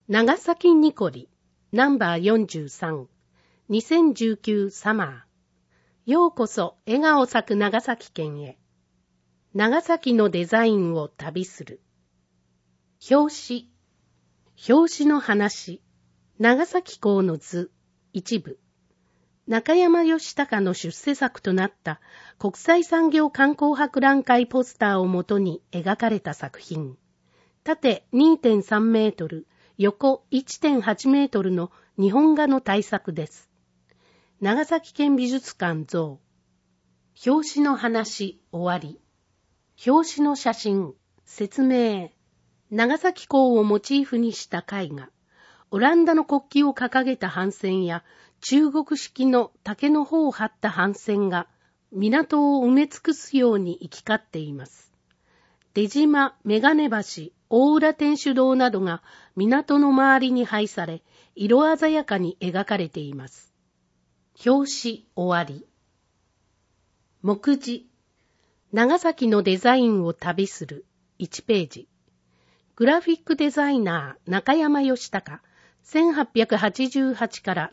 長崎ニコリナンバー43 2019サマー。ようこそ笑顔咲く長崎県へ。長崎のデザインを旅する。表紙の話。長崎港の図一部。中山義隆の出世作となった国際産業観光博覧会ポスターをもとに描かれた作品。縦 2.3 メートル、横 1.8 メートルの日本画の大作です。長崎県美術館像。表紙の話終わり。表紙の写真、説明。長崎港をモチーフにした絵画。オランダの国旗を掲げた帆船や中国式の竹の帆を張った帆船が港を埋め尽くすように行き交っています。出島、眼鏡橋、大浦天主堂などが港の周りに配され、色鮮やかに描かれています。表紙終わり。目次。長崎のデザインを旅する1ページ。グラフィックデザイナー中山義隆、1888から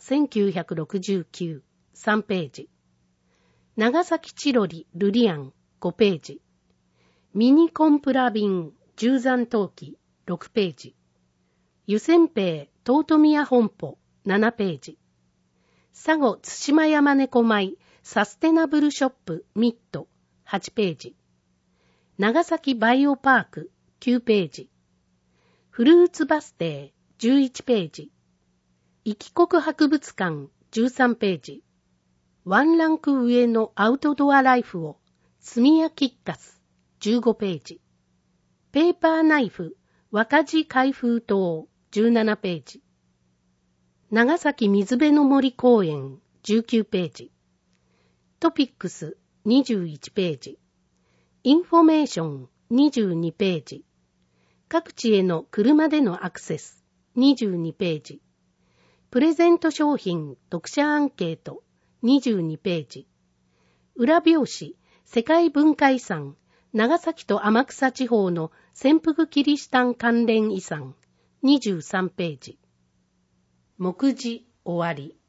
1969、3ページ。長崎チロリルリアン、5ページ。ミニコンプラ便、十山陶器、6ページ。湯煎餅、東宮本舗、7ページ。佐護津島山猫米、サステナブルショップ、ミット、8ページ。長崎バイオパーク、9ページ。フルーツバス停、11ページ。壱岐国博物館、13ページ。ワンランク上のアウトドアライフを、炭屋キッカス、15ページ。ペーパーナイフ、若地開封塔、17ページ。長崎水辺の森公園、19ページ。トピックス、21ページ。インフォメーション、22ページ。各地への車でのアクセス、22ページ。プレゼント商品、読者アンケート、22ページ。裏表紙、世界文化遺産、長崎と天草地方の潜伏キリシタン関連遺産、23ページ。目次終わり。